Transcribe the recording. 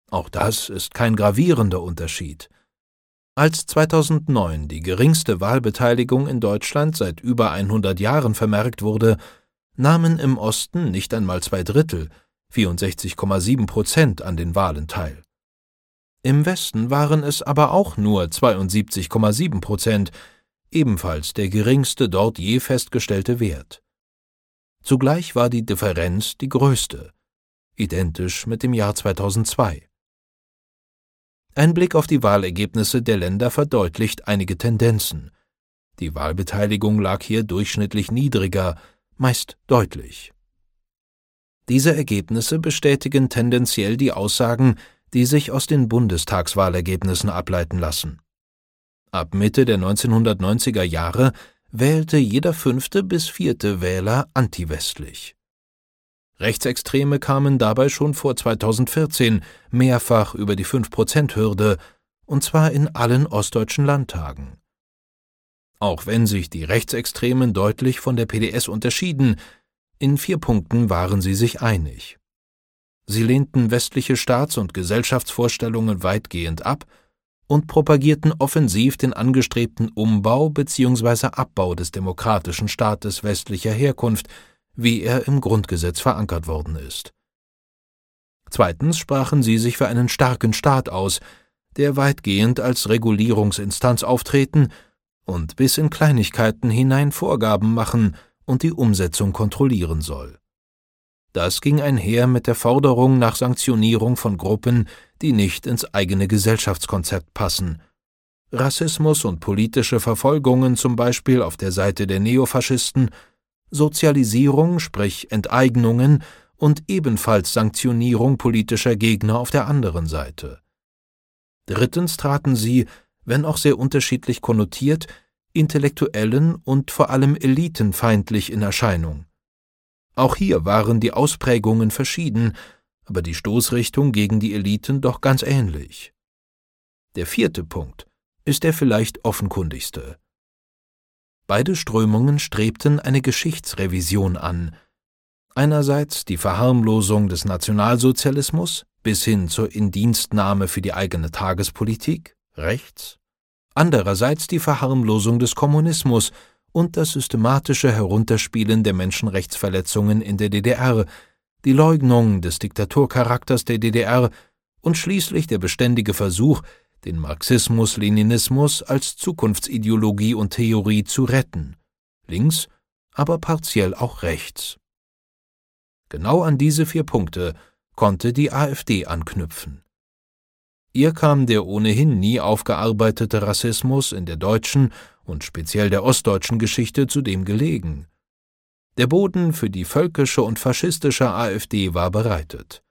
Auch das ist kein gravierender Unterschied. Als 2009 die geringste Wahlbeteiligung in Deutschland seit über 100 Jahren vermerkt wurde, nahmen im Osten nicht einmal 2/3, 64,7%, an den Wahlen teil. Im Westen waren es aber auch nur 72,7%, ebenfalls der geringste dort je festgestellte Wert. Zugleich war die Differenz die größte, identisch mit dem Jahr 2002. Ein Blick auf die Wahlergebnisse der Länder verdeutlicht einige Tendenzen. Die Wahlbeteiligung lag hier durchschnittlich niedriger, meist deutlich. Diese Ergebnisse bestätigen tendenziell die Aussagen, die sich aus den Bundestagswahlergebnissen ableiten lassen. Ab Mitte der 1990er Jahre wählte jeder 5. bis 4. Wähler antiwestlich. Rechtsextreme kamen dabei schon vor 2014 mehrfach über die 5%-Hürde, und zwar in allen ostdeutschen Landtagen. Auch wenn sich die Rechtsextremen deutlich von der PDS unterschieden, in 4 Punkten waren sie sich einig. Sie lehnten westliche Staats- und Gesellschaftsvorstellungen weitgehend ab und propagierten offensiv den angestrebten Umbau bzw. Abbau des demokratischen Staates westlicher Herkunft, wie er im Grundgesetz verankert worden ist. Zweitens sprachen sie sich für einen starken Staat aus, der weitgehend als Regulierungsinstanz auftreten und bis in Kleinigkeiten hinein Vorgaben machen und die Umsetzung kontrollieren soll. Das ging einher mit der Forderung nach Sanktionierung von Gruppen, die nicht ins eigene Gesellschaftskonzept passen. Rassismus und politische Verfolgungen zum Beispiel auf der Seite der Neofaschisten, Sozialisierung, sprich Enteignungen, und ebenfalls Sanktionierung politischer Gegner auf der anderen Seite. Drittens traten sie, wenn auch sehr unterschiedlich konnotiert, intellektuellen und vor allem elitenfeindlich in Erscheinung. Auch hier waren die Ausprägungen verschieden, aber die Stoßrichtung gegen die Eliten doch ganz ähnlich. Der 4. Punkt ist der vielleicht offenkundigste. Beide Strömungen strebten eine Geschichtsrevision an. Einerseits die Verharmlosung des Nationalsozialismus bis hin zur Indienstnahme für die eigene Tagespolitik, rechts, andererseits die Verharmlosung des Kommunismus und das systematische Herunterspielen der Menschenrechtsverletzungen in der DDR, die Leugnung des Diktaturcharakters der DDR und schließlich der beständige Versuch, den Marxismus-Leninismus als Zukunftsideologie und Theorie zu retten, links, aber partiell auch rechts. Genau an diese 4 Punkte konnte die AfD anknüpfen. Ihr kam der ohnehin nie aufgearbeitete Rassismus in der deutschen und speziell der ostdeutschen Geschichte zudem gelegen. Der Boden für die völkische und faschistische AfD war bereitet.